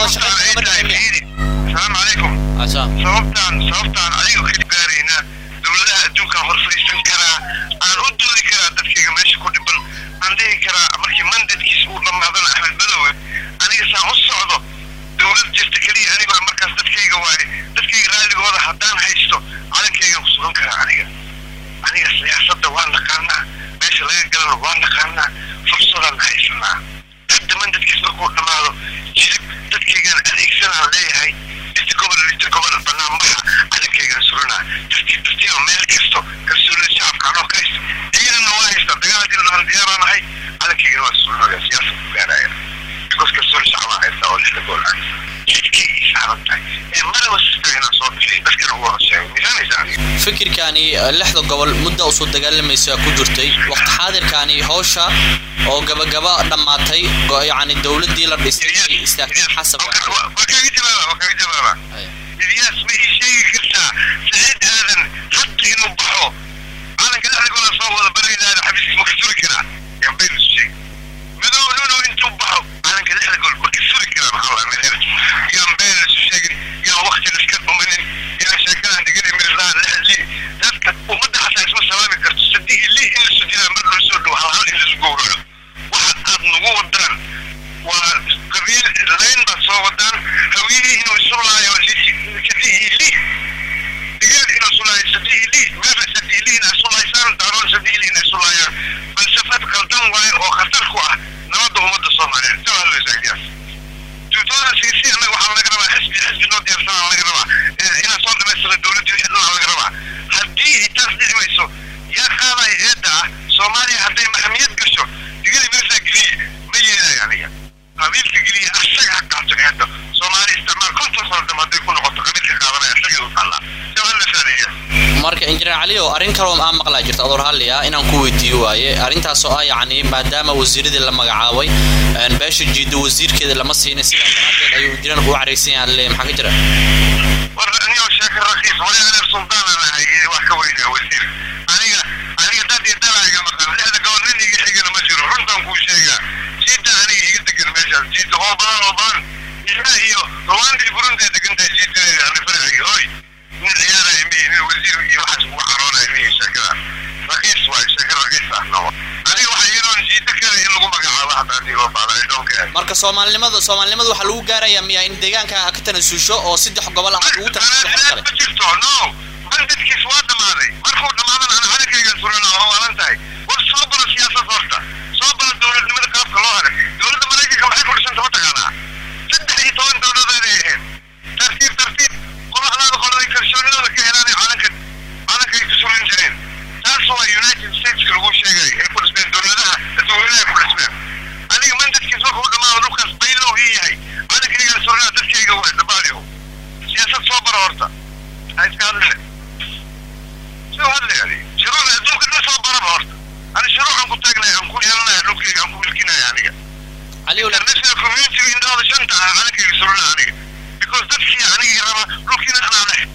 wada shaqeyn السلام عليكم sababtan adiga ka gaarayna dawladda adduunka horfaysan kara aan u doodi kara dadkayga meesha ku dhiban aan dhihi kara markii mandadkiisa uu dhamaadana Axmed Madow aniga saan u socdo dawlad jirta kaliya aniga markaas dadkayga dadkayga raaligooda haddaan haysto calankayga ku sugan kara aniga siyaasadda waan naqaanaa meesha laga galana waan naqaanaa fursadan haysanaa hadda mandadkiisa markuu dhamaado jilib dadkaygaan adeegsanaan leeyahay لتقبل البرنامج على كي ينصرنا تستطيع ملكسته كسول الشعب كانوا كيس هي النواهي استطاعت الديار هاي على كي ينصرنا السياسة الجارية because كسول الشعب هاي استوى اللي تقول عنه كي شعبتك ما لو استطيعنا صوت شيء بس كانوا هو الشيء ميزاني فكر كاني اللحظة قبل مدة أصول دجال لما يسوي كجرتي وقت حاضر كاني هوشة أو جبا دماتي يعني الدولة دي للرئيس استخدام حسب الياس ما هي شيء كذا سعيد هذا حتى ينبحوا أنا كذا أقول أصور بريد هذا حبيبي مكسور كذا يبين الشيء مدونو أنتم بحوا أنا كذا أقول مكسور كذا محاولة من هنا يبين الشيء يا وقت الإسكات ممن يا شكل عندي كذا مرزان لي ذاك ومدة حتى اسمه سلامي كرت صدق اللي إن السودان مرة السود وحال اللي زقوره واحد أبنو ودان وقبيل لين بصوتان هويني إنه يسولها يوزي كذي لي تقول إنه سولها يسدي لي ما بسدي لي إنه سولها يسار دارون سدي لي إنه سولها فلسفة كلام واي وخطر كوا نوضه مدة صومالين سوى هذا الزاكياس تطور سياسي أنا وحنا نقرأ حسب نوت يرسل على نقرأ هنا صار مثل الدولة يحدون على نقرأ هدي تصدق ما يسوي يا خالي هذا صومالي هدي محمية قشوا تقولي مثل قلي ما يجينا يعني قبيل تقولي أشجع حق عشان صومالي استعمال كل تصور ما تكون قط قبيل كقابنا أشجع وطلع شو هالنسانية marka injineer cali oo arin kale oo aan maqlaa jirta adoor haliya inaan ku weydiiyo waaye arintaas oo ah yaani maadaama wasiiradii la magacaabay beesha jiido wasiirkeeda lama siinay sida daradeed ayuu injineer u careysan yahay leeyahay maxaa ka jira warani oo sheekar raqiis wali ana sultaan ana hay wax ka weyn wasiir aniga dad dalaaga markaa lixda goorniniga xigana ma jiro runtan ku sheega jiida aniga iga degan meesha jiida oo badan iyo Rwanda Burundi degan jiida ana farxi hoy من العيارة يمين الوزير يوحش وحرونه يمين شكرا رخيص واي شكرا رخيص احنا أنا وحيرون جيتك إنه قمك على واحد عندي وفعل عندهم كذا marka Soomaalinimadu waxa lagu gaaraya miya in deegaanka ka tanaasusho oo saddex gobol ah uu taasoo ma jirto no bandadkiis waa dhamaaday markuu dhamaadana aan halkayga surana oo walantahay war soo baro siyaasad horta soo baro dawladnimada qaabka loo haray dawladda Mareykanka maxay ku dhisan tahay taqaana 13 dawladood ay tartiib كلشوننا كهراني على كي تسولين جرين تاسوا يونايتد ستيتس كلو شيء يقول اسمه دولتها الدولة يقول اسمه أنا من تكسر هو لما روكس بينه هي أنا كي يسولنا تسكي جوا دباليو سياسة صبر ورطة هاي كهذا شو هذا يعني شروع الدول كله صبر ورطة أنا شروع عم قلتلنا عم كون يلا نوكي عم كون ملكنا يعني علي ولا الناس الكوميونتي من هذا شنطة أنا كي يسولنا يعني because تسكي يعني يرى روكينا أنا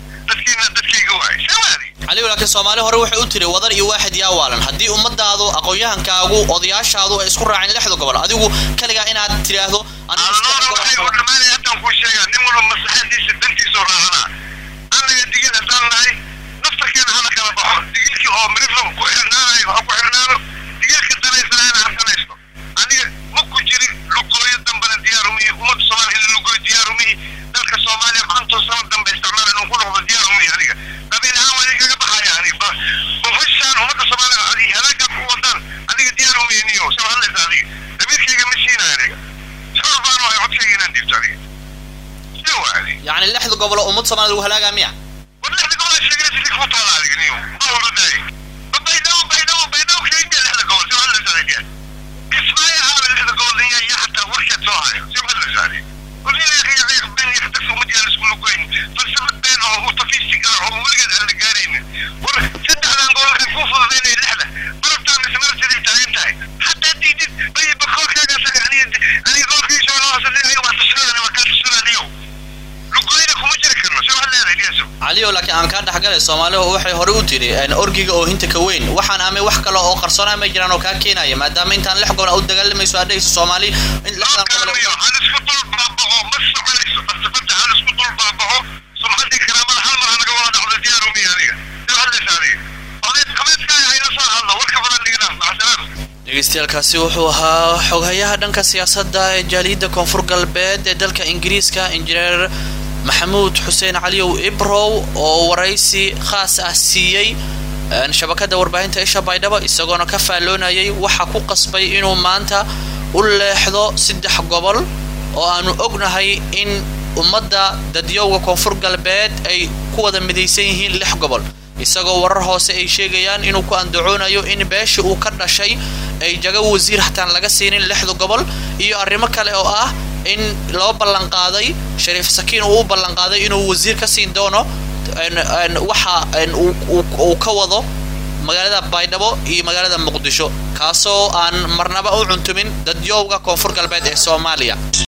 علي ولكن Soomaali hore waxay u tiri wadar iyo waaxid yaa waalan hadii ummadaadu aqoonyahankaagu odayaashaadu ay isku raacin lixda gobol adigu kaliya inaad tiraahdo anigu waxay u dhamaanay hadan ku sheegaa nin walba masaxadiisa dantiisa raacana aniga digida dalnay naftarkeena hana kala baxo digilkii oo miriflo ku xirnaanay waxa ku xirnaado digilka dalaysana hantanaysto aniga ma ku jirin lugooyo dambana diyaarumi ummad Soomaali lugooyo diyaarumi dalka Soomaaliya maanta soo dambe isticmaalaan oo ku noqdo diyaarumi aniga قبل هاي كذا بحاجة يعني بفشان وما تصبر عليه هذا كم وطن هذيك ديارهم ينيو شو هالله هذه تبيك شيء مشينا يعني شو البانو يعود شيء ينادي بتاعي شو هذه يعني اللي حد قبل أمود صمان وهلا جميع والله حد قبل الشيء اللي تفوت على هذيك نيو ما هو رداي بينو شيء اللي حد قبل شو هالله هذه اسمعي هذا اللي حد قبل هي حتى ورشة صاحي شو هالله هذه قولي لي يا أخي بين يحدثوا مجالس كلوكين فلسفة بينهم وطفيش سكارهم ومرقد على القارين ورسد على نقول الفوفة بين اللحلة مربطة من سمرة اللي تعينتها حتى تيجي بخوك يعني أنا يقول في شو الله أصلي أيوة ما تسرنا أنا ما كنت تسرنا اليوم لقولينك ومجركنا شو هلا الياسو علي ولكن أنا كان حاجة الصومالي هو وحي هروتي أن أرجع أو هنت كوين وحنا أمي وحكي له قرصنا ما يجرنا وكاكينا يا ما دام أنت نلحق ولا أود قال لي ما يسوى ده الصومالي لا كانوا أنا سكتوا بابا مصر dhageystayaashaasi wuxuu ahaa xogayaha dhanka siyaasadda ee jaaliyadda koonfur galbeed ee dalka Ingiriiska injineer Maxamuud Xuseen Caliyow Ibrow oo waraysi khaas ah siiyay shabakada warbaahinta Isha Baydhabo isagoona ka faaloonayay waxa ku qasbay inuu maanta u leexdo 3 gobol oo aanu ognahay in ummadda dadyoowga koonfur galbeed ay ku wada midaysan yihiin 6 gobol isagoo warar hoose ay sheegayaan inuu ku andacoonayo in beesha uu ka dhashay ay jaga wasiir xataan laga siinin 6 gobol iyo arrimo kale oo ah in loo ballan qaaday Shariif Sakiin uu ballan qaaday inuu wasiir ka siin doono waxa uu ka wado magaalada Baydhabo iyo magaalada Muqdisho kaasoo aan marnaba u cuntumin dadyoowga koonfur galbeed ee Soomaaliya